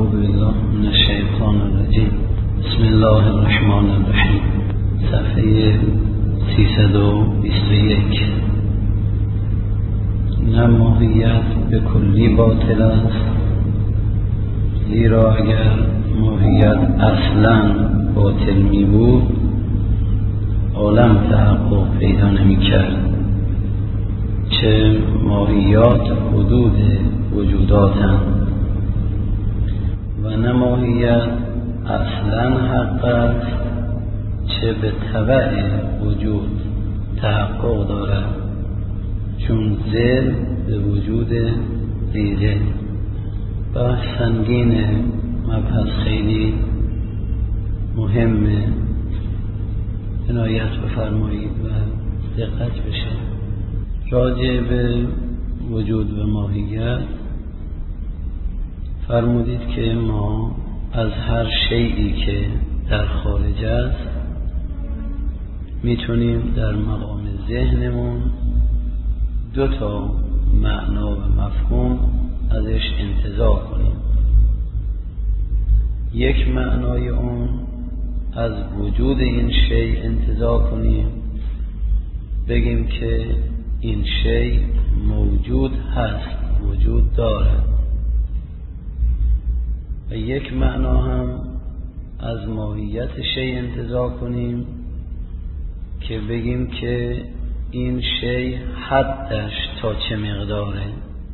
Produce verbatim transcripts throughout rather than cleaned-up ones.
اعوذ بالله من الشیطان الرجیم. بسم الله الرحمن الرحیم. صفحه سیصد و بیست و یک. نه ماهیت به کلی باطل است، زیرا اگر ماهیت اصلا باطل می بود عالم تحقق پیدا نمی کرد. چه ماهیات حدود وجوداتند و نه ماهیت اصلا حق است، چه به تبع وجود تحقق دارد، چون ذل به وجود ریزه. بحث سنگینه، مبحث خیلی مهمه، عنایت بفرمایید و دقت بشه. راجع به وجود و ماهیت فرمودید که ما از هر شیئی که در خارج است میتونیم در مقام ذهنمون دو تا معنا و مفهوم ازش انتزاع کنیم. یک معنای اون از وجود این شیء انتزاع کنیم، بگیم که این شیء موجود هست، وجود دارد. و یک معنا هم از ماهیت شیء انتزاع کنیم که بگیم که این شیء حدش تا چه مقداره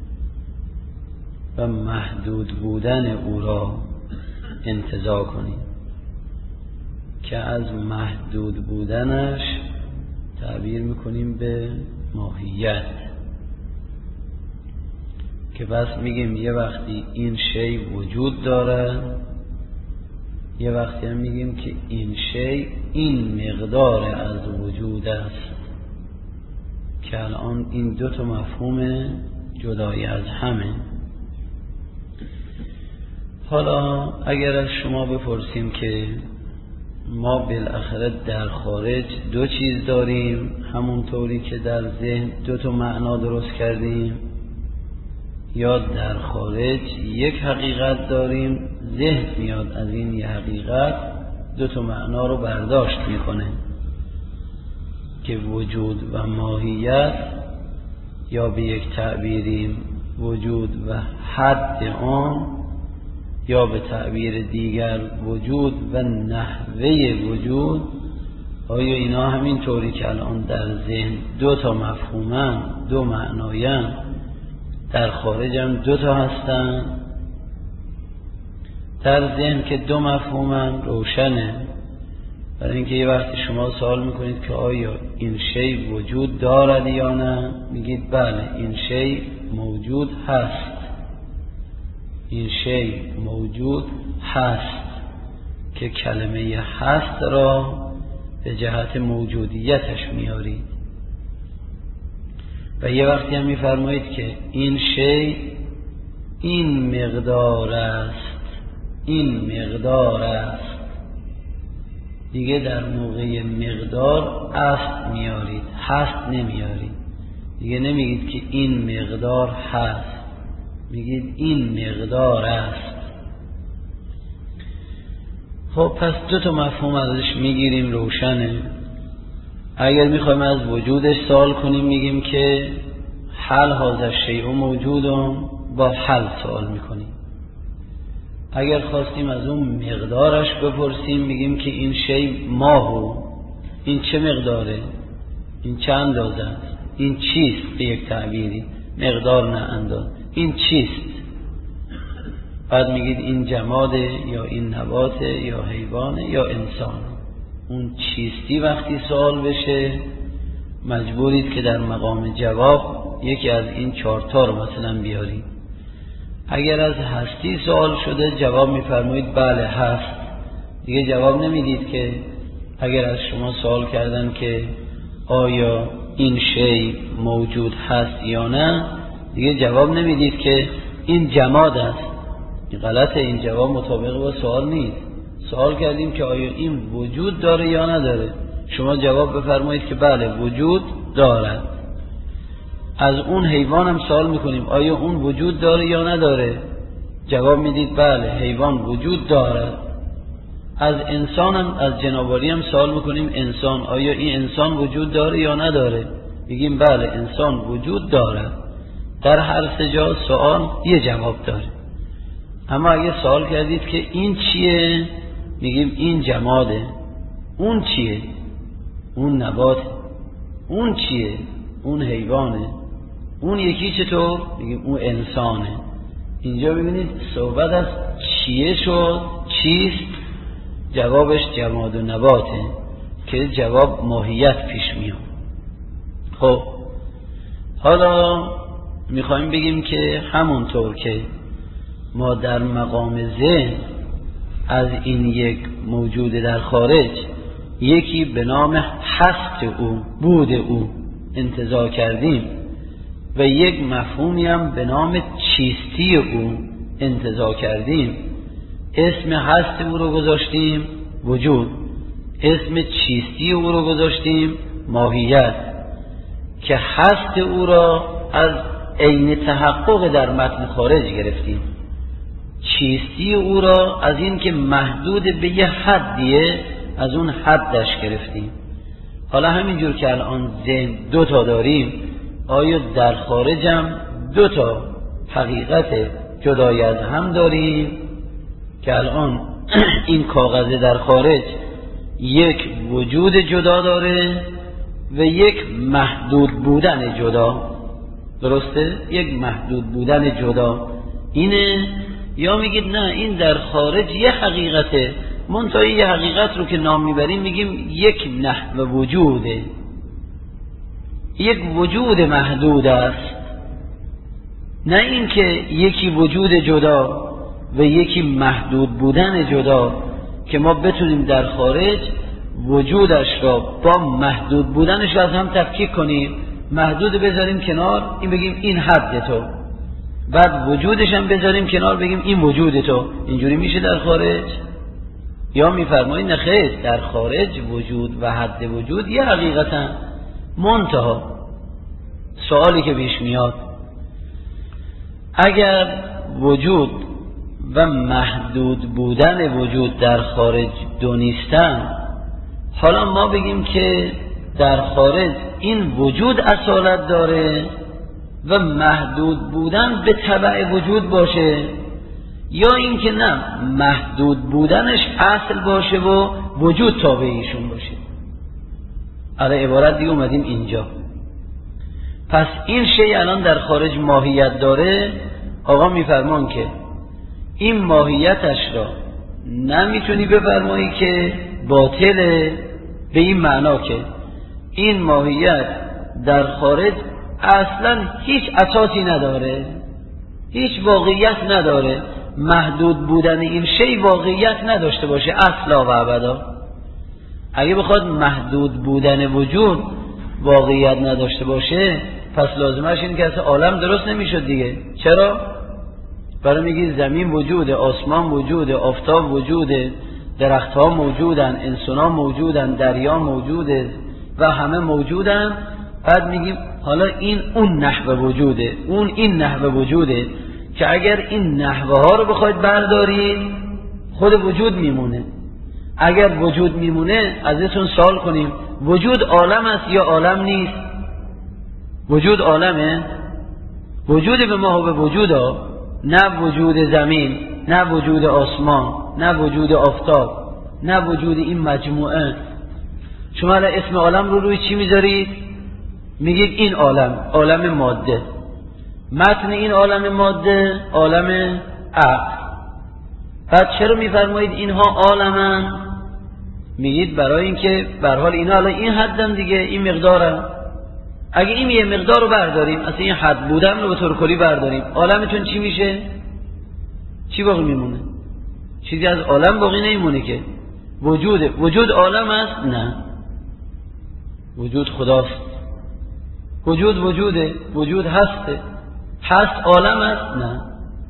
و محدود بودن او را انتزاع کنیم، که از محدود بودنش تعبیر میکنیم به ماهیت. که بس میگیم یه وقتی این شیء وجود داره، یه وقتی هم میگیم که این شیء این مقدار از وجود است، که الان این دو تا مفهوم جدای از همه. حالا اگر از شما بپرسیم که ما بالاخره در خارج دو چیز داریم، همونطوری که در ذهن دو تا معنا درست کردیم، یا در خارج یک حقیقت داریم، ذهن میاد از این یک حقیقت دو تا معنا رو برداشت میکنه که وجود و ماهیت، یا به یک تعبیری وجود و حد آن، یا به تعبیر دیگر وجود و نحوه وجود. آیا اینا همین طوری که الان در ذهن دو تا مفهومن، دو معناین، در خارج هم دو تا هستن؟ در ذهن که دو مفهومن روشنه، برای اینکه یه وقتی شما سوال میکنید که آیا این شیء وجود دارد یا نه، میگید بله این شیء موجود هست، این شیء موجود هست، که کلمه هست را به جهت موجودیتش میارید. و یه وقتی هم میفرمایید که این شیء این مقدار است، این مقدار است، دیگه در موقع مقدار است میارید، هست نمیارید. دیگه نمیگید که این مقدار هست، میگید این مقدار است. خب پس دو تا مفهوم ازش میگیریم، روشنه. اگر میخوایم از وجودش سوال کنیم میگیم که حل هذا شیء موجودم، با حل سوال میکنیم. اگر خواستیم از اون مقدارش بپرسیم میگیم که این شیء ماهو، این چه مقداره، این چه اندازه است، این چیست، به یک تعبیری مقدار نه انداز، این چیست. بعد میگید این جماده یا این نباته یا حیوانه یا انسان. اون چیستی وقتی سوال بشه مجبورید که در مقام جواب یکی از این چهارتا رو مثلا بیارید. اگر از هستی سوال شده جواب میفرمایید بله هست، دیگه جواب نمیدید که اگر از شما سوال کردن که آیا این شیء موجود هست یا نه، دیگه جواب نمیدید که این جماد است. این غلطه، این جواب مطابق با سوال نیست. سوال کردیم که آیا این وجود داره یا نداره، شما جواب بفرمایید که بله وجود دارد. از اون حیوان هم سوال میکنیم آیا اون وجود داره یا نداره، جواب میدید بله حیوان وجود دارد. از انسان هم، از جنابعالی هم سوال میکنیم انسان، آیا این انسان وجود داره یا نداره؟ میگیم بله انسان وجود دارد. در هر سه جا سوال یه جواب داره. اما اگه سوال کردید که این چیه، میگیم این جماده. اون چیه؟ اون نباته. اون چیه؟ اون حیوانه. اون یکی چطور؟ میگیم اون انسانه. اینجا ببینید صحبت از چیه شد، چیست، جوابش جماد و نباته که جواب ماهیت پیش میاد. خب حالا میخوایم بگیم که همونطور که ما در مقام ذهن از این یک موجود در خارج یکی به نام هست او، بود او انتزاع کردیم و یک مفهومی هم به نام چیستی او انتزاع کردیم، اسم هست او رو گذاشتیم وجود، اسم چیستی او رو گذاشتیم ماهیت، که هست او را از عین تحقق در متن خارج گرفتیم، چیستی او را از این که محدود به یه حدیه از اون حدش گرفتیم. حالا همینجور که الان ذهن دو تا داریم، آیا در خارجم دو تا حقیقت جدای از هم داریم که الان این کاغذ در خارج یک وجود جدا داره و یک محدود بودن جدا، درسته؟ یک محدود بودن جدا اینه، یا میگید نه این در خارج یه حقیقته، منتها یه حقیقت رو که نام میبریم میگیم یک نحو وجوده، یک وجود محدود است، نه اینکه یکی وجود جدا و یکی محدود بودن جدا که ما بتونیم در خارج وجودش را با محدود بودنش را از هم تفکیک کنیم، محدود بذاریم کنار این بگیم این حد تو، بعد وجودش هم بذاریم کنار بگیم این وجود تو. اینجوری میشه در خارج؟ یا میفرمایید نه خیر، در خارج وجود و حد وجود یه حقیقتا. منتها سوالی که پیش میاد اگر وجود و محدود بودن وجود در خارج دو نیستن، حالا ما بگیم که در خارج این وجود اصالت داره و محدود بودن به تبع وجود باشه، یا اینکه نه محدود بودنش اصل باشه و وجود تابع ایشون باشه. حالا عبارت دیگه اومدیم اینجا. پس این شی الان در خارج ماهیت داره، آقا میفرمان که این ماهیتش را نمیتونی بفرمایی که باطله، به این معنا که این ماهیت در خارج اصلا هیچ اساسی نداره، هیچ واقعیت نداره، محدود بودن این شی واقعیت نداشته باشه اصلا و ابدا. اگه بخواد محدود بودن وجود واقعیت نداشته باشه، پس لازمش این که اصلا عالم درست نمیشد دیگه. چرا؟ برای میگی زمین وجوده، آسمان وجوده، آفتاب وجوده، درخت ها موجودن، انسان ها موجودن، دریا موجوده و همه موجودن. بعد میگیم حالا این اون نحوه وجوده، اون این نحوه وجوده که اگر این نحوه ها رو بخواید بردارید خود وجود میمونه. اگر وجود میمونه ازتون سوال کنیم وجود عالم است یا عالم نیست؟ وجود عالمه؟ وجود به ما به وجود ها، نه وجود زمین، نه وجود آسمان، نه وجود آفتاب، نه وجود این مجموعه. شما الان اسم عالم رو روی چی میذارید؟ میگید این عالم، عالم ماده. متن این عالم ماده عالم عقل. بعد چرا میفرمایید اینها عالمن؟ میگید برای اینکه به هر حال اینا الان این حدن دیگه، این مقدارن. اگه این یه مقدار رو برداریم، اصلا این حد بودن رو به طور کلی برداریم، عالمتون چی میشه؟ چی باقی میمونه؟ چیزی از عالم باقی نمیمونه که. وجود وجود عالم است؟ نه، وجود خداست. وجود وجوده، وجود هسته. هست عالم است؟ نه.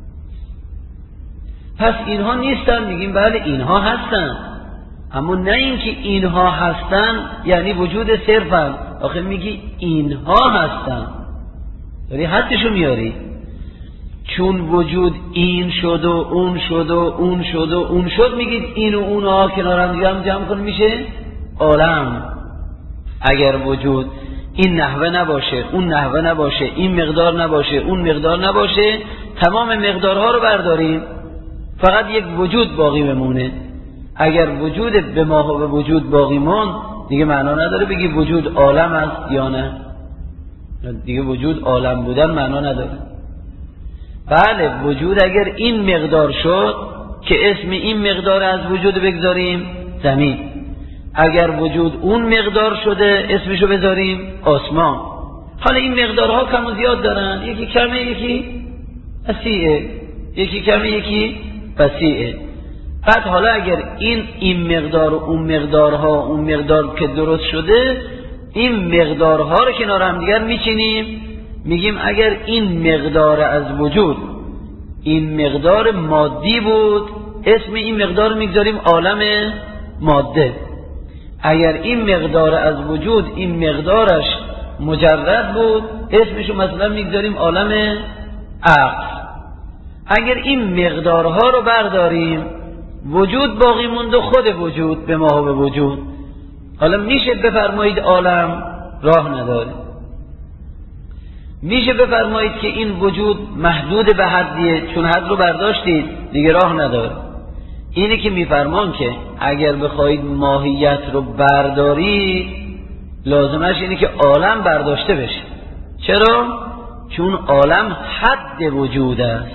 پس اینها نیستن؟ میگیم بله اینها هستن، اما نه اینکه اینها هستن یعنی وجود صرفن. آخه میگی اینها هستن، داری حدشو میاری. چون وجود این شد و اون شد و اون شد و اون شد میگید این و اونها کنار هم دیگه هم جمع کن میشه عالم. اگر وجود این نحوه نباشه اون نحوه نباشه این مقدار نباشه اون مقدار نباشه تمام مقدارها رو برداریم فقط یک وجود باقی بمونه. اگر وجود به ما به وجود باقی مون دیگه معنا نداره بگی وجود عالم است یا نه، دیگه وجود عالم بودن معنا نداره. بله وجود اگر این مقدار شد که اسم این مقدار از وجود بگذاریم زمین، اگر وجود اون مقدار شده اسمشو بذاریم آسمان. حالا این مقدارها کم و زیاد دارن، یکی کمه یکی وسیعه، یکی کمه یکی وسیعه. بعد حالا اگر این این مقدار و اون مقدارها اون مقدار که درست شده این مقدارها رو کنار هم دیگر میچینیم میگیم اگر این مقدار از وجود این مقدار مادی بود اسم این مقدار میگذاریم عالم ماده. اگر این مقدار از وجود این مقدارش مجرد بود اسمشو مثلا میگذاریم عالم عقل. اگر این مقدارها رو برداریم وجود باقی مونده خود وجود به ما به وجود. حالا میشه بفرمایید عالم راه نداره، میشه بفرمایید که این وجود محدود به حدیه چون حد رو برداشتید دیگه راه نداره. اینه که میفرمان که اگر بخواید ماهیت رو بردارید لازمش اینه که عالم برداشته بشه. چرا؟ چون عالم حد وجود است.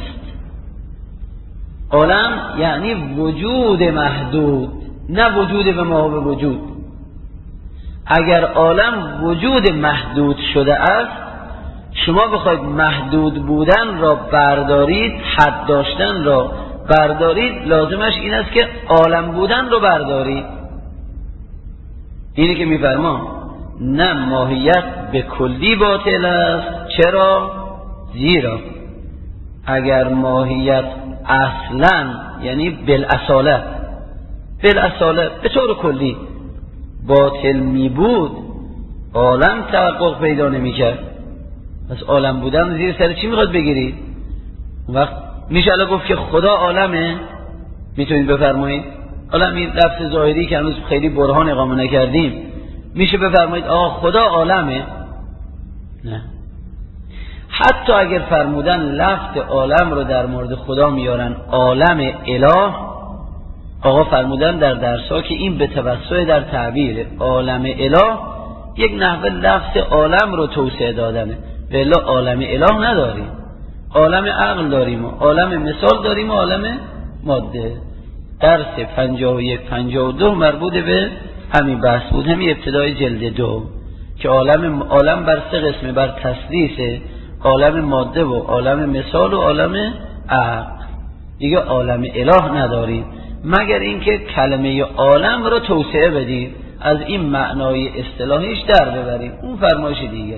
عالم یعنی وجود محدود نه وجود به ما به وجود. اگر عالم وجود محدود شده است شما بخواید محدود بودن را بردارید حد داشتن را بردارید لازمش این است که عالم بودن رو بردارید. اینی که میفرما نه ماهیت به کلی باطل است. چرا؟ زیرا اگر ماهیت اصلا یعنی بالاصاله بالاصاله به طور کلی باطل می بود عالم تحقق پیدا نمی کرد. پس عالم بودن زیر سر چی میخواد بگیرید؟ اون وقت میشه الان گفت که خدا عالمه؟ میتونید بفرمایید؟ حالا این لفظ ظاهری که هنوز خیلی برهان اقامه نکردیم میشه بفرمایید آقا خدا عالمه؟ نه. حتی اگر فرمودن لفظ عالم رو در مورد خدا میارن عالم اله، آقا فرمودن در درسا که این به توسط در تعبیر عالم اله یک نحوه لفظ عالم رو توسعه دادنه. بلا عالم اله نداریم، عالم عقل داریم و عالم مثال داریم و عالم ماده. درس پنجاه و یک پنجاه و دو مربوط به همین بحث بود، همین ابتدای جلد دو که عالم عالم بر سه قسمه، بر تسلیسه، عالم ماده و عالم مثال و عالم عقل. دیگه عالم اله نداریم مگر اینکه کلمه عالم رو توسعه بدیم از این معنای اصطلاحیش در ببریم، اون فرمایش دیگه.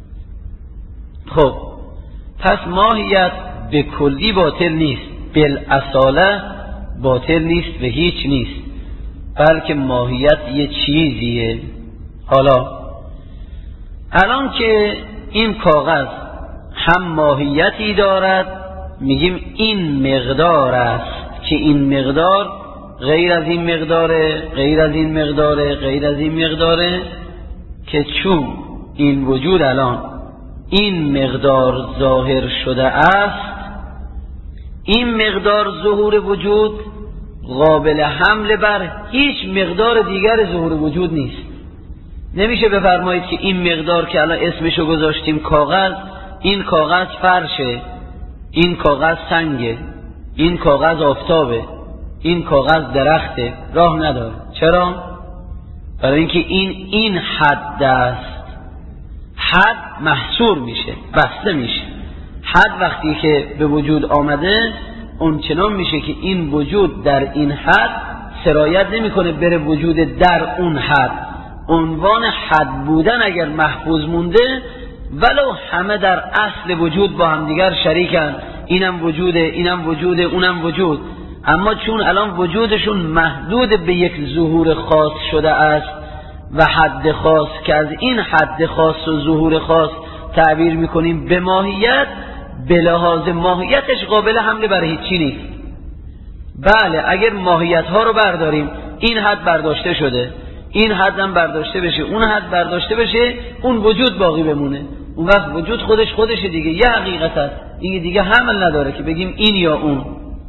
خب پس ماهیت به کلی باطل نیست، بالاصاله باطل نیست و هیچ نیست، بلکه ماهیت یه چیزیه. حالا الان که این کاغذ هم ماهیتی دارد میگیم این مقدار است که این مقدار غیر از این مقداره غیر از این مقداره غیر از این مقداره که چون این وجود الان این مقدار ظاهر شده است این مقدار ظهور وجود قابل حمل بر هیچ مقدار دیگر ظهور وجود نیست. نمیشه بفرمایید که این مقدار که الان اسمشو گذاشتیم کاغذ، این کاغذ فرشه، این کاغذ سنگه، این کاغذ آفتابه، این کاغذ درخته، راه نداره. چرا؟ برای اینکه این این حد است. حد محصور میشه، بسته میشه. حد وقتی که به وجود آمده اون چنان میشه که این وجود در این حد سرایت نمیکنه بره وجود در اون حد. عنوان حد بودن اگر محفوظ مونده ولو همه در اصل وجود با هم دیگر شریکن، اینم وجوده اینم وجوده اونم وجود، اما چون الان وجودشون محدود به یک ظهور خاص شده است و حد خاص که از این حد خاص و ظهور خاص تعبیر میکنیم به ماهیت، به لحاظ ماهیتش قابل حمله بر هیچی نیست. بله اگر ماهیت ها رو برداریم، این حد برداشته شده، این حد هم برداشته بشه، اون حد برداشته بشه، اون وجود باقی بمونه، اون وقت وجود خودش خودشه دیگه، یه حقیقت هست دیگه، دیگه حمل نداره که بگیم این یا اون.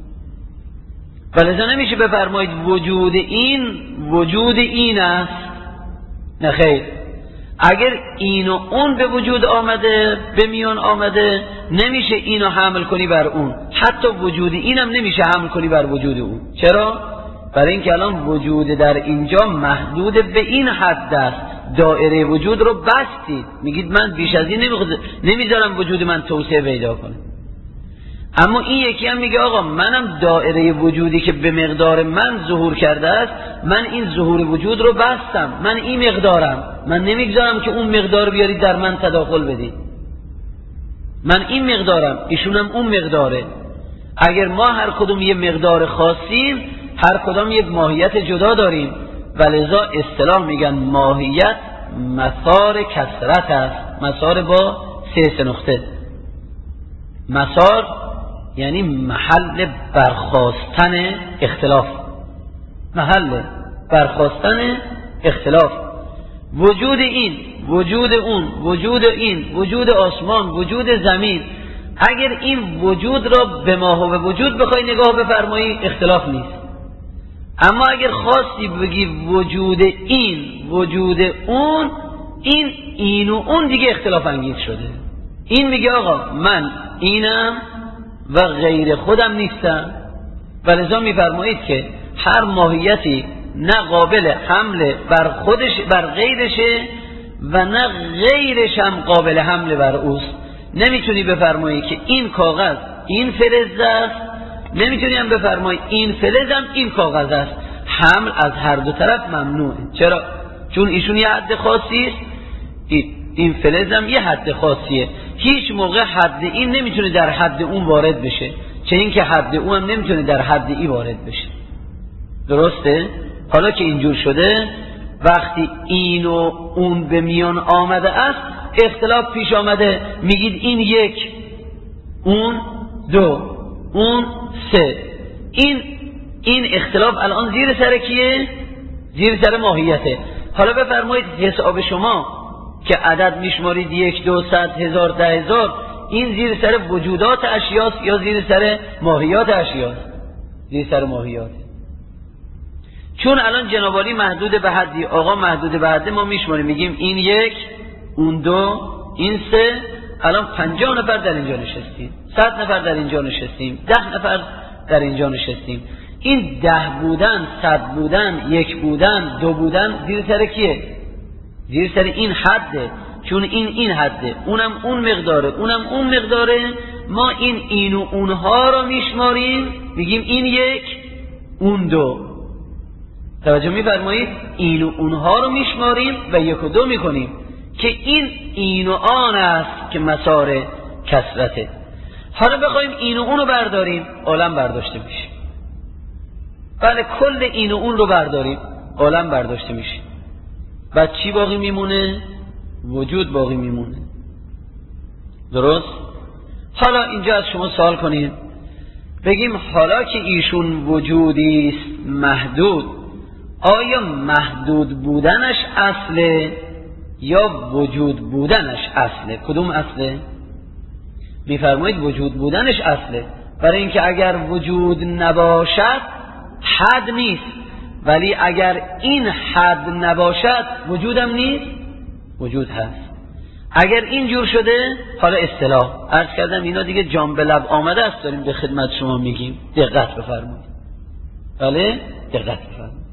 ولذا نمیشه بفرمایید وجود این وجود این است، نه خیر. اگر این و اون به وجود آمده، به میان آمده، نمیشه اینو حمل کنی بر اون، حتی وجود اینم نمیشه حمل کنی بر وجود اون. چرا؟ برای اینکه الان وجود در اینجا محدود به این حد است، دایره وجود رو بستید، میگید من بیش از این نمیذارم وجود من توسعه پیدا کنه. اما این یکی هم میگه آقا منم دایره وجودی که به مقدار من ظهور کرده است، من این ظهور وجود رو بستم، من این مقدارم، من نمیگذارم که اون مقدار بیارید در من تداخل بدید، من این مقدارم، ایشونم اون مقداره. اگر ما هر کدوم یه مقدار خاصیم، هر کدوم یه ماهیت جدا داریم، ولذا اصطلاح میگن ماهیت مسار کثرت است، مسار با سه سه نقطه. مسار یعنی محل برخاستن اختلاف، محل برخاستن اختلاف. وجود این، وجود اون، وجود این، وجود آسمان، وجود زمین، اگر این وجود را به ما و به وجود بخوای نگاه بفرمایی اختلاف نیست. اما اگر خواستی بگی وجود این، وجود اون، این این و اون دیگه اختلاف انگیز شده. این میگه آقا من اینم و غیر خودم نیستم، ولذا میفرمایید که هر ماهیتی نه قابل حمله بر خودش بر غیرشه و نه غیرش هم قابل حمله بر اوست. نمیتونی بفرمایی که این کاغذ این فلز است، نمیتونی هم بفرمایی این فلز هم این کاغذ است. حمل از هر دو طرف ممنوعه. چرا؟ چون ایشون یه حد خاصی است، این فلز هم یه حد خاصیه. هیچ موقع حد این نمیتونه در حد اون وارد بشه، چه این که حد اون هم نمیتونه در حد ای وارد بشه. درسته؟ حالا که اینجور شده، وقتی این و اون به میان آمده است، اختلاف پیش آمده، میگید این یک، اون دو، اون سه. این این اختلاف الان زیر سر کیه؟ زیر سر ماهیته. حالا بفرمایید حساب شما که عدد میشمارید یک، دو، صد، هزار، ده هزار، این زیر سر وجودات اشیاست یا زیر سر ماهیات اشیاست؟ زیر سر ماهیات. چون الان جناب عالی محدود به حدی، آقا محدود به حدی، ما میشماریم میگیم این یک، اون دو، این سه. الان پنجاه نفر در اینجا نشستیم، صد نفر در اینجا نشستیم، ده نفر در اینجا نشستیم. این ده بودن، صد بودن، یک بودن، دو بودن، زیر سر کیه؟ زیر سر این حده. چون این این حده، اونم اون مقداره، اونم اون مقداره. ما این این و اونها رو میشماریم، میگیم این یک، اون دو. توجه می‌فرمایید؟ این و اونها رو میشماریم و یک و دو میکنیم که این این و آن است که مسار کثرته. حالا بخوایم این و اون رو برداریم، عالم برداشته میشه. بله کل این و اون رو برداریم، عالم برداشته میشه. بعد چی باقی میمونه؟ وجود باقی میمونه. درست؟ حالا اینجا از شما سوال کنیم، بگیم حالا که ایشون وجودی است محدود، آیا محدود بودنش اصله یا وجود بودنش اصله؟ کدوم اصله؟ میفرمایید وجود بودنش اصله، برای اینکه اگر وجود نباشد حد نیست، ولی اگر این حد نباشد وجودم نیست، وجود هست. اگر اینجور شده، حالا اصطلاح عرض کردم اینا دیگه جان به لب آمده است، داریم به خدمت شما میگیم، دقت بفرمایید. بله دقت بفرمایید،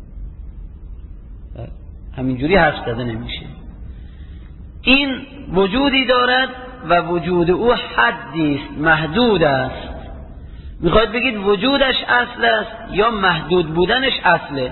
همینجوری حرف زده نمیشه. این وجودی دارد و وجود او حدی است، محدود است. میخواید بگید وجودش اصل است یا محدود بودنش اصله؟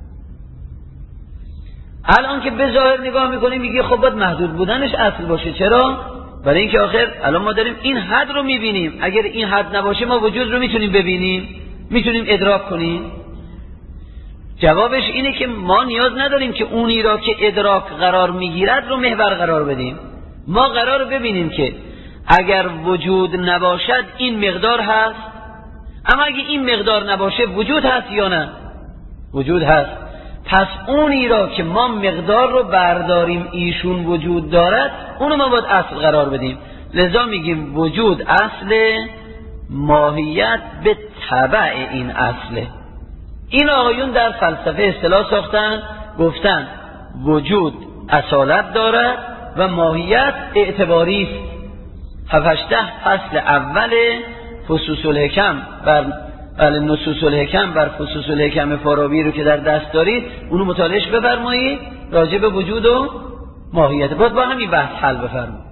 الان که به ظاهر نگاه میکنیم میگه خب باید محدود بودنش اصل باشه. چرا؟ برای اینکه آخر الان ما داریم این حد رو میبینیم، اگر این حد نباشه ما وجود رو میتونیم ببینیم، میتونیم ادراک کنیم؟ جوابش اینه که ما نیاز نداریم که اونی را که ادراک قرار میگیرد رو محور قرار بدیم. ما قرار ببینیم که اگر وجود نباشد این مقدار هست، اما اگه این مقدار نباشه وجود هست یا نه؟ وجود هست. پس اونی را که ما مقدار رو برداریم ایشون وجود دارد، اونو ما باید اصل قرار بدیم. لذا میگیم وجود اصل، ماهیت به تبع این اصله. این آقایون در فلسفه اصطلاح ساختن، گفتن وجود اصالت دارد و ماهیت اعتباری است. هفته فصل اول فصوص الحکم بر بله نصوص الحکم بر فصوص الحکم فارابی رو که در دست دارید، اونو مطالعه بفرمایید، راجع به وجود و ماهیت باید با همین بحث حل بفرمایید.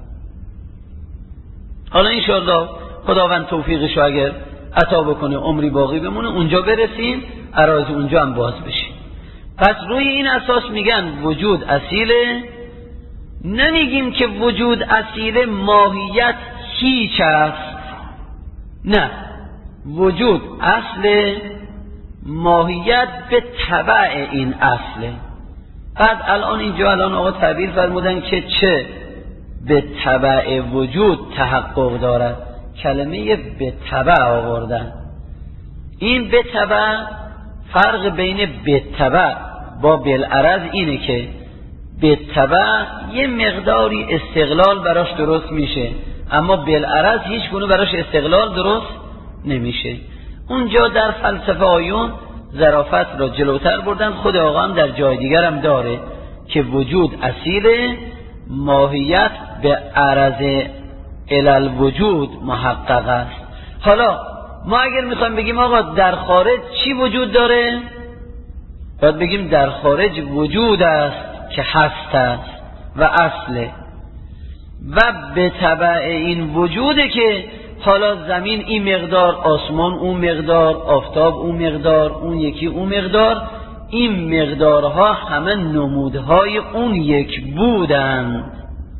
حالا انشاءالله خداوند توفیقش رو اگر عطا بکنه عمری باقی بمونه اونجا برسیم، عراض اونجا هم باز بشیم. پس روی این اساس میگن وجود اصیله. نمیگیم که وجود اصیله ماهیت هیچ است، نه، وجود اصل، ماهیت به تبع این اصله. بعد الان اینجا الان آقا تعبیر فرمودن که چه به تبع وجود تحقق دارد، کلمه به تبع آوردن. این به تبع، فرق بین به تبع با بالعرض اینه که به تبع یه مقداری استقلال براش درست میشه، اما بالعرض هیچ گونه براش استقلال درست نمیشه. اونجا در فلسفه آیون ظرافت را جلوتر بردن. خود آقا هم در جای دیگر هم داره که وجود اصیل، ماهیت به عرض علل وجود محقق است. حالا ما اگر میخوایم بگیم آقا در خارج چی وجود داره، باید بگیم در خارج وجود است که هست است و اصله، و به تبع این وجوده که حالا زمین این مقدار، آسمان اون مقدار، آفتاب اون مقدار، اون یکی اون مقدار، این مقدارها همه نمودهای اون یک بودند.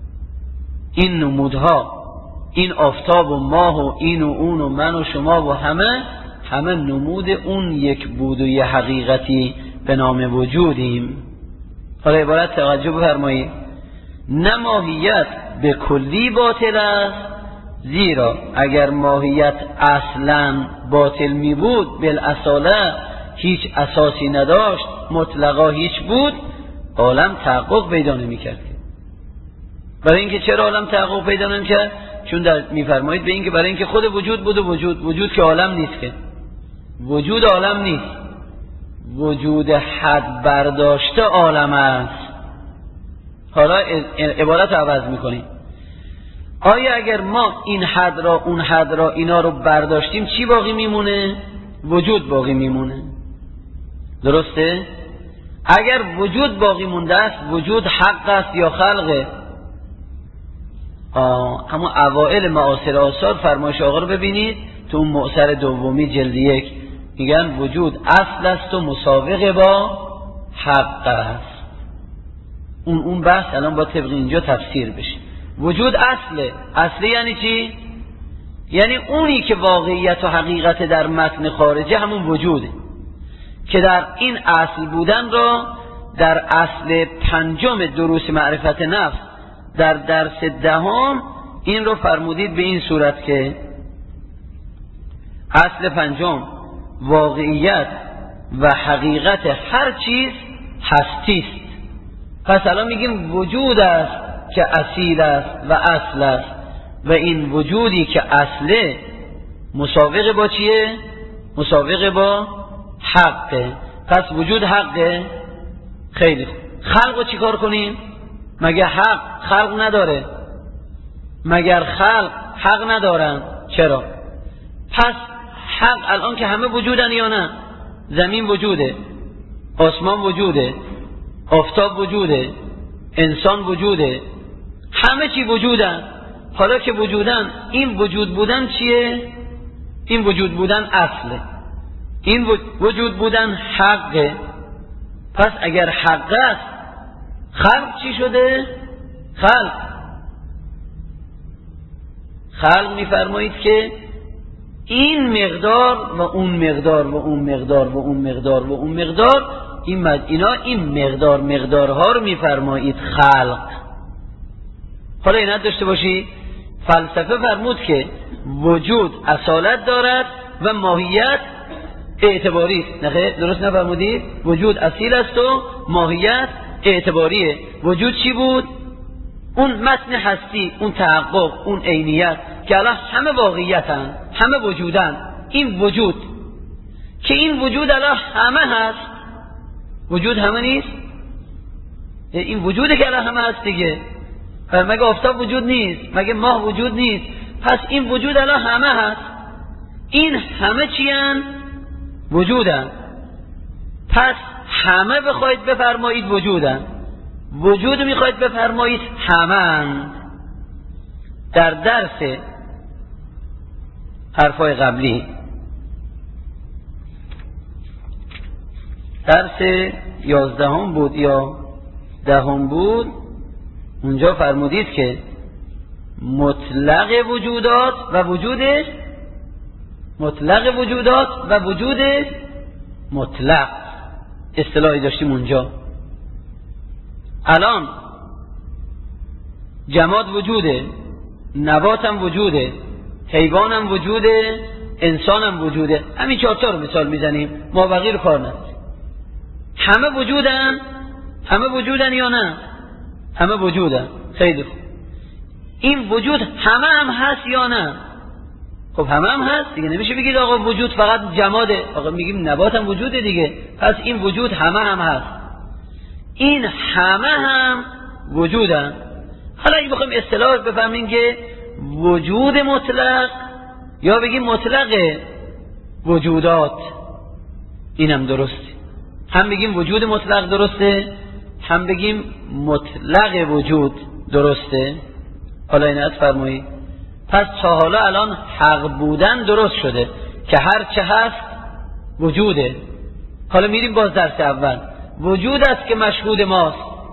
این نمودها، این آفتاب و ماه و این و اون و من و شما و همه همه نمود اون یک بود و یه حقیقتی به نام وجودیم. حالا عبارت توجه بفرمایید. نه ماهیت به کلی باطل است، زیرا اگر ماهیت اصلا باطل می بود، بالاصاله هیچ اساسی نداشت، مطلقا هیچ بود، عالم تحقق پیدا نمی کرد. برای اینکه چرا عالم تحقق پیدا نمی کرد؟ چون در میفرمایید به اینکه برای اینکه خود وجود بود و وجود وجود که عالم نیست، که وجود عالم نیست، وجود حد برداشته عالم است. حالا عبارت عوض میکنیم. آیا اگر ما این حد را اون حد را اینا رو برداشتیم چی باقی میمونه؟ وجود باقی میمونه. درسته؟ اگر وجود باقی مونده است، وجود حق است یا خلقه؟ آه اما اوائل معاصر آثار فرمایش آقا رو ببینید تو اون معصر دومی جلد یک، میگن وجود اصل است و مسابقه با حق است. اون اون بحث الان با طبق اینجا تفسیر بشه. وجود اصله. اصله یعنی چی؟ یعنی اونی که واقعیت و حقیقت در متن خارجه همون وجوده، که در این اصل بودن را در اصل پنجم دروس معرفت نفس در درس دهم این رو فرمودید به این صورت که اصل پنجم واقعیت و حقیقت هر چیز هستی است. پس الان میگیم وجود است که اصیل است و اصل است، و این وجودی که اصله مسابقه با چیه؟ مسابقه با حقه. پس وجود حقه. خیلی خوب. خلق رو چی کار کنیم؟ مگه حق خلق نداره؟ مگر خلق حق ندارن؟ چرا؟ پس حق الان که همه وجودن یا نه؟ زمین وجوده، آسمان وجوده، آفتاب وجوده، انسان وجوده، همه چی وجودن. حالا که وجودن، این وجود بودن چیه؟ این وجود بودن اصله، این وجود بودن حقه. پس اگر حق است، خلق چی شده؟ خلق خلق میفرمایید که این مقدار و اون مقدار و اون مقدار و اون مقدار و اون مقدار، این مد... اینا این مقدار مقدارها رو میفرمایید خلق. حالا اینت داشته باشی فلسفه فرمود که وجود اصالت دارد و ماهیت اعتباری است. نه درست نفرمودید؟ وجود اصیل است و ماهیت اعتباریه. وجود چی بود؟ اون متن هستی، اون تحقق، اون عینیت که الان همه واقعیتن، همه وجودن. این وجود که این وجود الان همه هست، وجود همه نیست؟ این وجوده که الان همه هست دیگه. مگه آفتاب وجود نیست؟ مگه ماه وجود نیست؟ پس این وجود الان همه هست. این همه چی هن؟ وجودن. پس همه بخواید بفرمایید وجودن، وجود میخواید بفرمایید همه. در درس حرفای قبلی، درس یازدهم بود یا دهم بود، اونجا فرمودید که مطلق وجودات و وجود مطلق وجودات و وجود مطلق اصطلاحی داشتیم اونجا. الان جماد وجوده، نباتم وجوده، حیوانم وجوده، انسانم وجوده. همین چهار تا رو مثال میزنیم، ما بقیه رو کار نداریم. همه وجودن؟ همه وجودن یا نه؟ همه وجودن. خیلی خوب. این وجود همه هم هست یا نه؟ خب همه هم هست دیگه. نمیشه بگید آقا وجود فقط جماده. آقا میگیم نبات هم وجوده دیگه. پس این وجود همه هم هست. این همه هم وجودن. حالا اگه بخوایم اصطلاح بفهمیم که وجود مطلق یا بگیم مطلق وجودات، اینم درسته. هم بگیم وجود مطلق درسته، هم بگیم مطلق وجود درسته. حالا اینت فرمایید. پس تا حالا الان حق بودن درست شده که هر چه هست وجوده. حالا میریم باز درس اول. وجود است که مشهود ماست،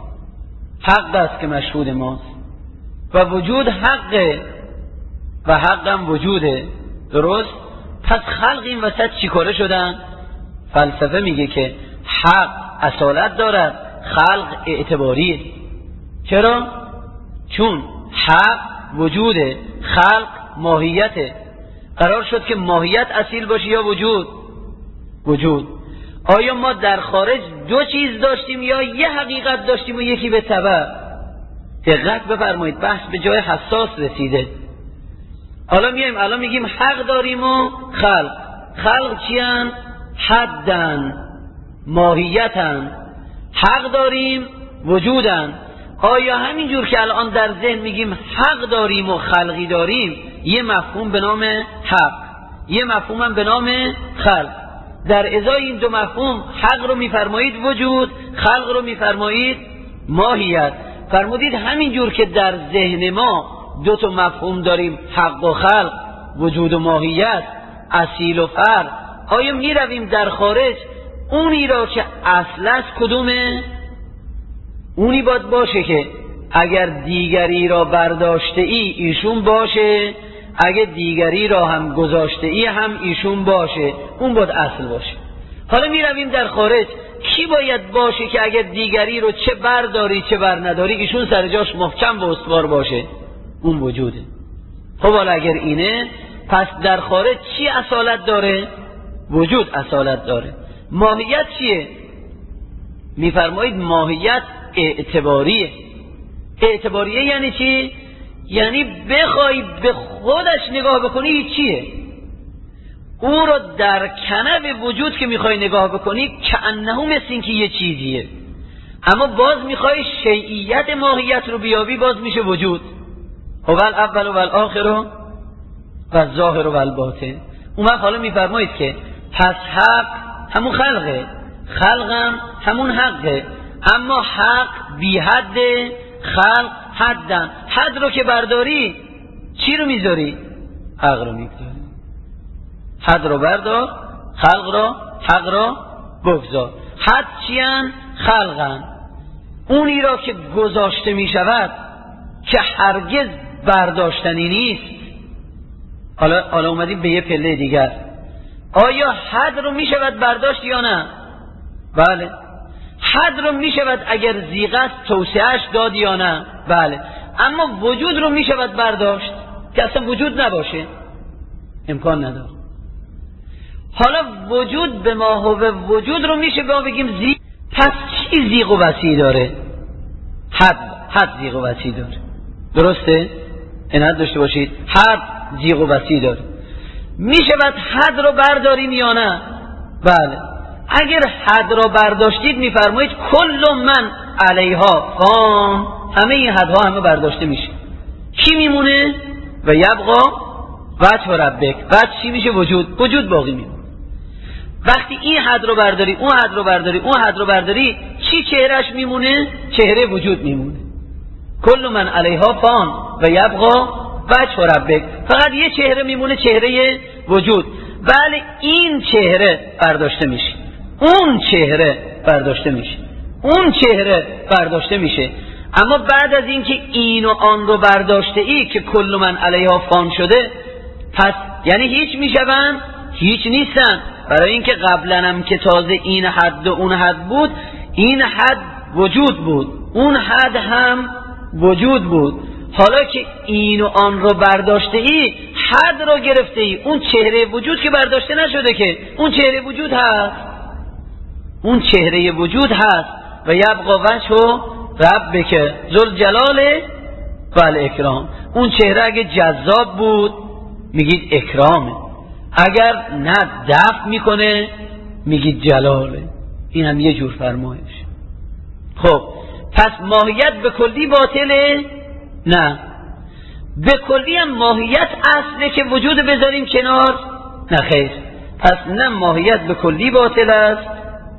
حق است که مشهود ماست و وجود حقه و حقم وجوده. درست؟ پس خلق این وسط چی کاره شدن؟ فلسفه میگه که حق اصالت دارد، خلق اعتباریه. چرا؟ چون حق وجوده، خلق ماهیته. قرار شد که ماهیت اصیل باشه یا وجود؟ وجود. آیا ما در خارج دو چیز داشتیم یا یه حقیقت داشتیم و یکی به تبع؟ دقت بفرمایید، بحث به جای حساس رسیده. حالا میایم الان میگیم حق داریم و خلق. خلق چیان؟ حدن، ماهیتن. حق داریم، وجودن. آیا همینجور که الان در ذهن میگیم حق داریم و خلقی داریم، یه مفهوم به نام حق، یه مفهوم هم به نام خلق، در ازای این دو مفهوم حق رو میفرمایید وجود، خلق رو میفرمایید ماهیت. فرمودید همینجور که در ذهن ما دو تا مفهوم داریم، حق و خلق، وجود و ماهیت، اصیل و فرع، آیا میرویم در خارج اونی را که اصل است کدومه؟ اونی باید باشه که اگر دیگری را برداشته ای ایشون باشه، اگر دیگری را هم گذاشته ای هم ایشون باشه، اون باید اصل باشه. حالا می رویم در خارج، کی باید باشه که اگر دیگری رو چه برداری چه بر نداری ایشون سر جاش محکم و استوار باشه؟ اون وجوده. خب حالا اگر اینه، پس در خارج چی اصالت داره؟ وجود اصالت داره. ماهیت چیه؟ میفرمایید ماهیت اعتباریه. اعتباریه یعنی چی؟ یعنی بخوای به خودش نگاه بکنی چیه؟ او رو در کنف وجود که میخوای نگاه بکنی کأنه مثل این که یه چیزیه، اما باز میخوای شیعیت ماهیت رو بیابی، باز میشه وجود. هو الاول و الاخر و الظاهر و الباطن. اون وقت حالا میفرمایید که پس حق همون خلقه، خلقم همون حقه، اما حق بی حده، خلق حدن. حد رو که برداری چی رو میذاری؟ حق رو میذاری. حد رو بردار، خلق رو، حق رو بگذار. حد چیان؟ خلقن. اونی را که گذاشته میشود که هرگز برداشتنی نیست. حالا حالا اومدیم به یه پله دیگر. آیا حد رو میشود برداشت یا نه؟ بله. حد رو میشود اگر ضیق است توسعهش داد یا نه؟ بله. اما وجود رو میشود برداشت؟ که اصلا وجود نباشه، امکان نداره. حالا وجود به ما هو وجود رو میشه با بگیم زیغ. پس چی زیغ و وسیع داره؟ حد حد زیغ و وسیع داره، درسته؟ عنایت داشته باشید، حد زیغ و وسیع داره. میشه بعد حد رو برداریم یا نه؟ بله. اگر حد رو برداشتید میفرمایید کل من علیها فان، همه این حدها همه برداشته میشه. کی میمونه؟ و یبقا وجه ربک. وجه چی میشه؟ وجود. وجود باقی میمونه. وقتی این حد رو برداری، اون حد رو برداری، اون حد رو برداری، چی چهرهش میمونه؟ چهره وجود میمونه. کل من علیها فان و یبقا وجه ربک. فقط یه چهره میمونه، چهره وجود. بله این چهره برداشته میشه، اون چهره برداشته میشه، اون چهره برداشته میشه. اما بعد از اینکه این و آن رو برداشته ای که کل من علیها فان شده، پس یعنی هیچ میشون؟ هیچ نیستن. برای اینکه قبلا هم که تازه این حد و اون حد بود، این حد وجود بود، اون حد هم وجود بود. حالا که این و آن رو برداشته ای، حد رو گرفته ای، اون چهره وجود که برداشته نشده که، اون چهره وجود هست، اون چهره وجود هست. و یبقا وجه ربک ذوالجلال و الاکرام. اون چهره اگه جذاب بود میگید اکرامه، اگر نه دفع میکنه میگید جلاله. این هم یه جور فرمایش. خب پس ماهیت به کلی باطله؟ نه، به کلی هم ماهیت اصله که وجود بذاریم کنار؟ نه خیر. پس نه ماهیت به کلی باطل است،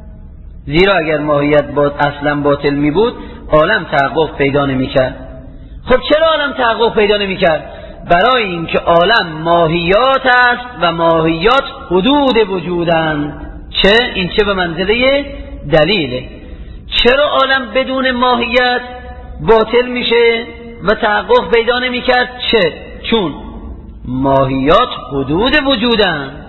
زیرا اگر ماهیت با اصلا باطل می بود عالم تحقق پیدا نمی کرد. خب چرا عالم تحقق پیدا نمی کرد؟ برای اینکه عالم ماهیات است و ماهیات حدود وجودند. چه؟ این چه به منزله دلیله. چرا عالم بدون ماهیت باطل میشه و تحقق پیدا نمی کرد؟ چه؟ چون ماهیات حدود وجودند.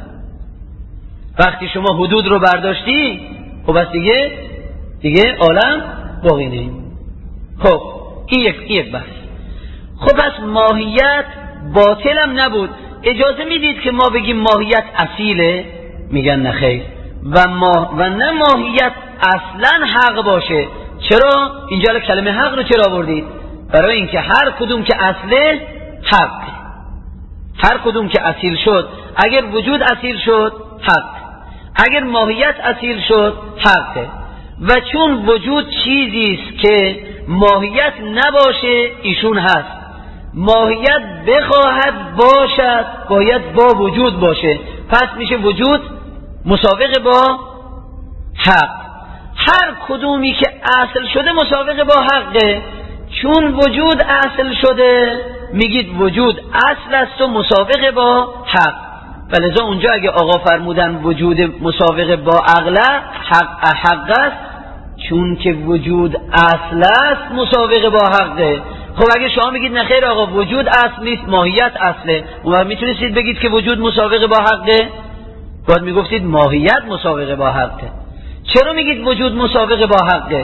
وقتی شما حدود رو برداشتی، خب بس دیگه دیگه عالم باقی نمیمونه. خب این یک این یک بحث. خب پس ماهیت باطل هم نبود. اجازه میدید که ما بگیم ماهیت اصیله؟ میگن نخیر. و ما و نه ماهیت اصلا حق باشه. چرا اینجا کلمه حق رو چرا آوردید؟ برای اینکه هر کدوم که اصله حق، هر کدوم که اصیل شد، اگر وجود اصیل شد حق، اگر ماهیت اصیل شد حقه. و چون وجود چیزی است که ماهیت نباشه ایشون هست، ماهیت بخواهد باشد باید با وجود باشه، پس میشه وجود مساوق با حق. هر کدومی که اصل شده مساوق با حقه. چون وجود اصل شده میگید وجود اصل است و مساوق با حق. ولذا اونجا اگه آقا فرمودن وجود مساوق با عقل حق حق است، چون که وجود اصل است مساوق با حقه. خب اگه شما میگید نخیر آقا وجود اصل نیست ماهیت اصله، اون میتونستید بگید که وجود مساوق با حقه؟ باید میگفتید ماهیت مساوق با حقه. چرا میگید وجود مساوق با حقه؟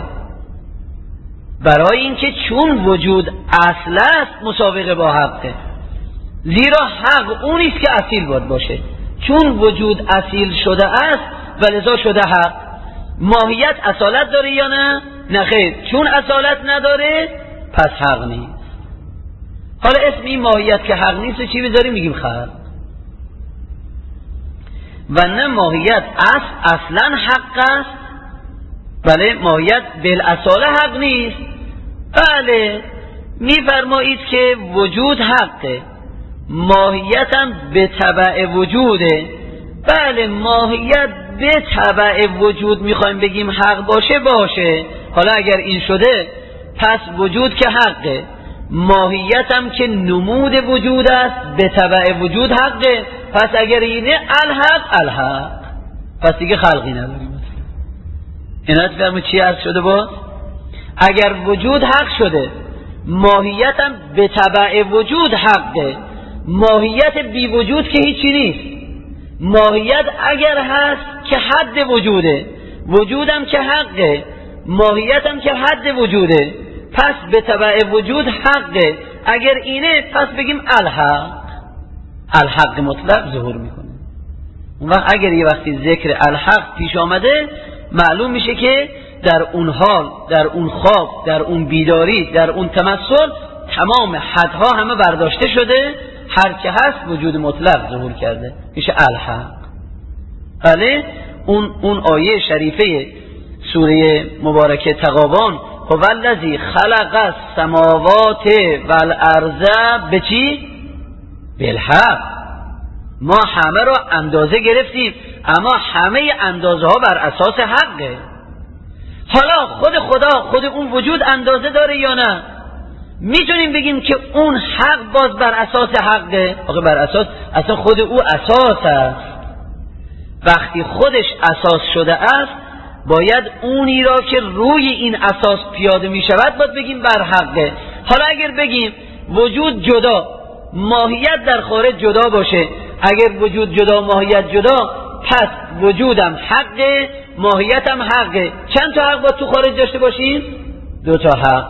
برای اینکه چون وجود اصل است مساوق با حقه، زیرا حق اون است که اصیل باید باشه. چون وجود اصیل شده است ولذا شده حق. ماهیت اصالت داره یا نه؟ نخیر. چون اصالت نداره پس حق نیست. حالا اسم این ماهیت که حق نیست چی بذاریم؟ میگیم خلق. و نه ماهیت اصل اصلا حق است. بله ماهیت بالاصاله حق نیست. بله میفرمایید که وجود حقه، ماهیت هم به تبع وجوده. بله ماهیت به تبع وجود میخوایم بگیم حق باشه باشه. حالا اگر این شده پس وجود که حقه، ماهیت هم که نمود وجود است به تبع وجود حقه. پس اگر اینه الحق الحق، پس دیگه خلقی نداریم. اینات فرمو چی از شده باز؟ اگر وجود حق شده ماهیت هم به تبع وجود حقه، ماهیت بی وجود که هیچی نیست. ماهیت اگر هست که حد وجوده، وجودم که حقه، ماهیتم که حد وجوده، پس به تبع وجود حقه. اگر اینه پس بگیم الحق، الحق مطلق ظهور میکنه. اون وقت اگر یه وقتی ذکر الحق پیش آمده معلوم میشه که در اون حال، در اون خواب، در اون بیداری، در اون تمثل تمام حدها همه برداشته شده، هر چه هست وجود مطلق ظهور کرده، میشه الحق. بله اون اون آیه شریفه سوره مبارکه تغابن، هو الذی خلق السماوات والارض به چی؟ بالحق. ما همه را اندازه گرفتیم، اما همه اندازه ها بر اساس حقه. حالا خود خدا، خود اون وجود اندازه داره یا نه؟ میتونیم بگیم که اون حق باز بر اساس حقه؟ آخه بر اساس، اصلا خود او اساس است. وقتی خودش اساس شده است باید اونی را که روی این اساس پیاده می شود باید بگیم بر حقه. حالا اگر بگیم وجود جدا، ماهیت در خارج جدا باشه، اگر وجود جدا ماهیت جدا، پس وجودم حقه، ماهیتم حقه. چند تا حق باید تو خارج داشته باشیم؟ دو تا حق.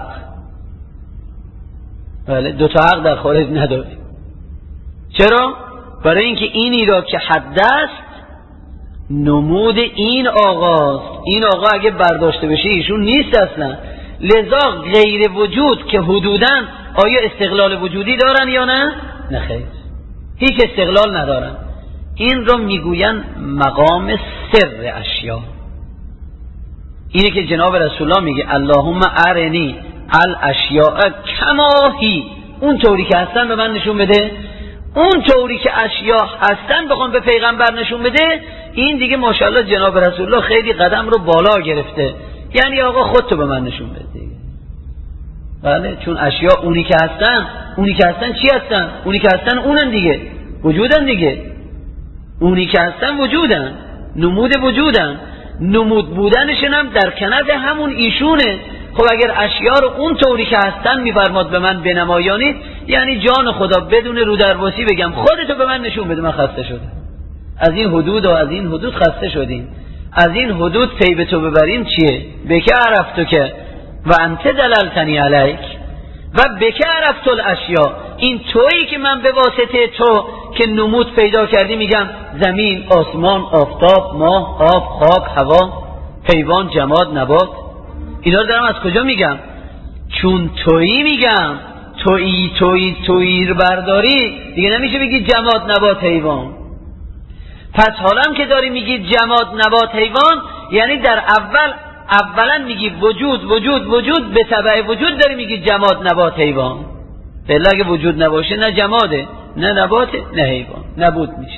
بله دو تا حق در خارج نداریم. چرا؟ برای اینکه اینی را که حد است نمود این آقاست. این آقا اگه برداشته بشه ایشون نیست اصلا. لذا غیر وجود که حدوداً آیا استقلال وجودی دارن یا نه؟ نه خیر، هیچ استقلال ندارن. این رو میگوین مقام سر اشیا. اینه که جناب رسول الله میگه اللهم ارنی الاشیاء کما هی، اون طوری که هستن به من نشون بده. اون طوری که اشیا هستن بخوام به پیغمبر نشون بده، این دیگه ماشاءالله جناب رسول الله خیلی قدم رو بالا گرفته. یعنی آقا خودتو به من نشون بده. بله چون اشیا اونی که هستن، اونی که هستن چی هستن؟ اونی که هستن اونن دیگه، وجودن دیگه. اونی که هستن وجودن، نمود وجودن، نمود بودنشون هم در کنف همون ایشونه. خب اگر اشیا رو اون طوری که هستن میفرماد به من بنمایانید، یعنی جان خدا بدون رو درواسی بگم خودتو به من نشون بده، من خسته شدم از این حدود و از این حدود خسته شدیم. از این حدود پی به تو ببریم چیه؟ بکه عرفتو که و انت دللتنی علیک و بکه عرفت الاشیا. این تویی که من به واسطه تو که نمود پیدا کردی میگم زمین، آسمان، آفتاب، ماه، آب، خاک، هوا، حیوان، جماد، نبات. اینا رو دارم از کجا میگم؟ چون تویی میگم. تویی تویی تویی رو برداری دیگه نمیشه بگی جماد، نبات، حیوان. پس حالا هم که داری میگی جماد، نبات، حیوان، یعنی در اول اولا میگی وجود وجود وجود، به تبع وجود داری میگی جماد، نبات، حیوان. بله اگه وجود نباشه نه جماده، نه نباته، نه حیوان، نبود میشه.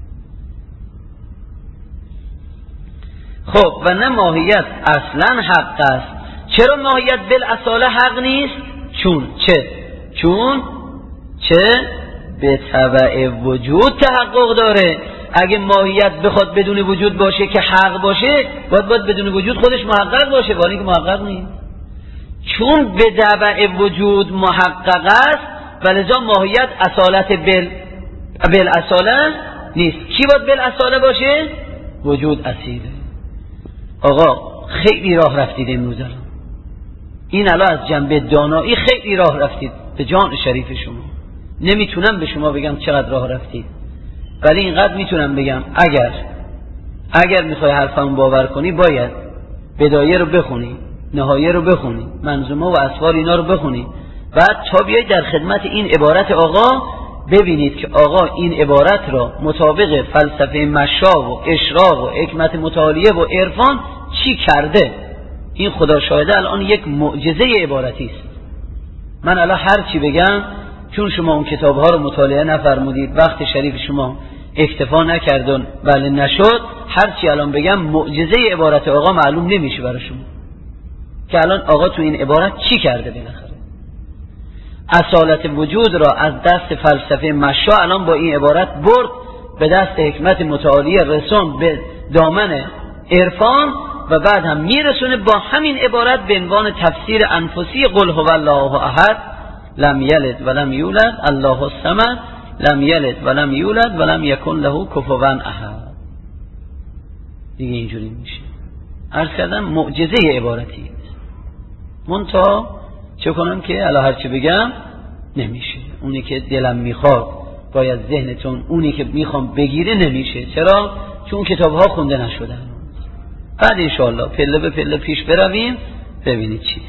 خب و نه ماهیت اصلا حق است. چرا ماهیت بالاصاله حق نیست؟ چون چه؟ چون چه به تبع وجود تحقق داره. اگه ماهیت بخواد بدون وجود باشه که حق باشه، باید باید بدون وجود خودش محقق باشه، ولی که محقق نیست. چون به تبع وجود محقق است ولذا ماهیت اصالت بل بالاصاله نیست. کی باید بالاصاله باشه؟ وجود اصیله. آقا خیلی راه رفتید امروز الان. این الان از جنبه دانایی خیلی راه رفتید به جان شریف شما. نمیتونم به شما بگم چقدر راه رفتید، ولی اینقدر میتونم بگم اگر اگر میخوای حرفمو باور کنی باید بدایه رو بخونی، نهایه رو بخونی، منظومه و اسوار اینا رو بخونی، بعد تا بیای در خدمت این عبارت آقا ببینید که آقا این عبارت را مطابق فلسفه مشا و اشراق و حکمت متعالیه و عرفان چی کرده. این خدا شاهده الان یک معجزه عبارتی است. من الان هر چی بگم چون شما اون کتاب‌ها رو مطالعه نفرمودید، وقت شریف شما اکتفا نکردن، بله نشد، هر چی الان بگم معجزه عبارت آقا معلوم نمیشه برای شما که الان آقا تو این عبارت چی کرده. بالاخره اصالت وجود را از دست فلسفه مشا الان با این عبارت برد به دست حکمت متعالیه، رسون به دامن عرفان و بعد هم میرسونه با همین عبارت به عنوان تفسیر انفسی قل هو الله احد لم یلد ولم یولد الله الصمد لم یلد ولم یولد ولم یکن له کفوا احد. دیگه اینجوری میشه. عرض کردم معجزه عبارتی منتها چه کنم که الان هرچی بگم نمیشه. اونی که دلم میخواد باید ذهنتون اونی که میخوام بگیره نمیشه. چرا؟ چون کتاب ها خونده نشدن. بعد انشاءالله پله به پله پیش برویم ببینید چیه.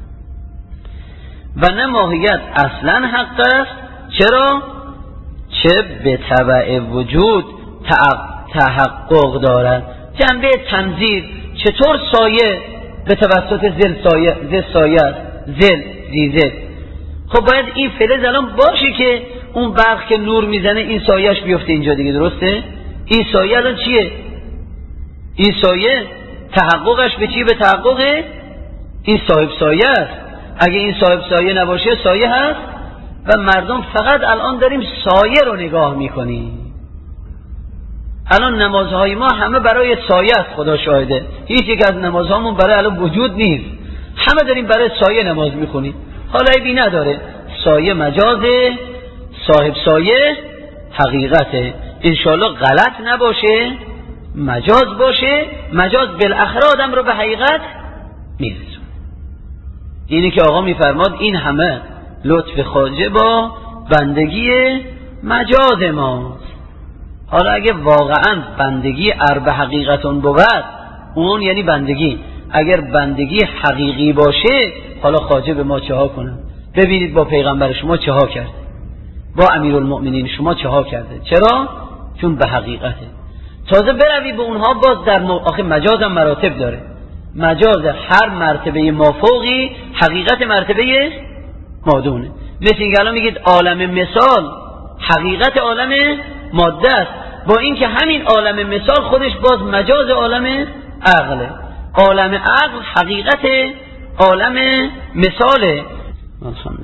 و نه ماهیت اصلا حق است، چرا؟ چه به تبع وجود تحقق دارد. جنبه تنزیل، چطور سایه به توسط زل سایه زل سایه است، زل زیزل. خب باید این فلز الان باشه که اون برق که نور میزنه این سایهش بیفته اینجا دیگه، درسته؟ این سایه الان چیه؟ این سایه تحققش به چیه؟ به تحقق این صاحب سایه است. اگه این صاحب سایه نباشه سایه هست و مردم فقط الان داریم سایه رو نگاه میکنیم. الان نمازهای ما همه برای سایه است، خدا شاهده. هیچ یک از نمازهامون برای الان وجود نیست، همه داریم برای سایه نماز میخونیم. حالا عیبی نداره، سایه مجازه، صاحب سایه حقیقته. انشالله غلط نباشه، مجاز باشه. مجاز بالاخره آدم رو به حقیقت میرسونه. اینی که آقا میفرماد این همه لطف خواجه با بندگی مجاز ماست. حالا اگه واقعا بندگی ارب حقیقتون بود، اون یعنی بندگی، اگر بندگی حقیقی باشه، حالا خواجه به ما چه ها کنه؟ ببینید با پیغمبر شما چه ها کرده، با امیرالمؤمنین شما چه ها کرده. چرا؟ چون به حقیقته. تازه بروی به اونها باز در مو... آخه مجاز هم مراتب داره. مجاز هر مرتبه مافوقی حقیقت مرتبه مادونه. مثل اینکه الان میگید عالم مثال حقیقت عالم ماده است، با اینکه همین عالم مثال خودش باز مجاز عالم عقله. عالم عقل حقیقت عالم مثاله.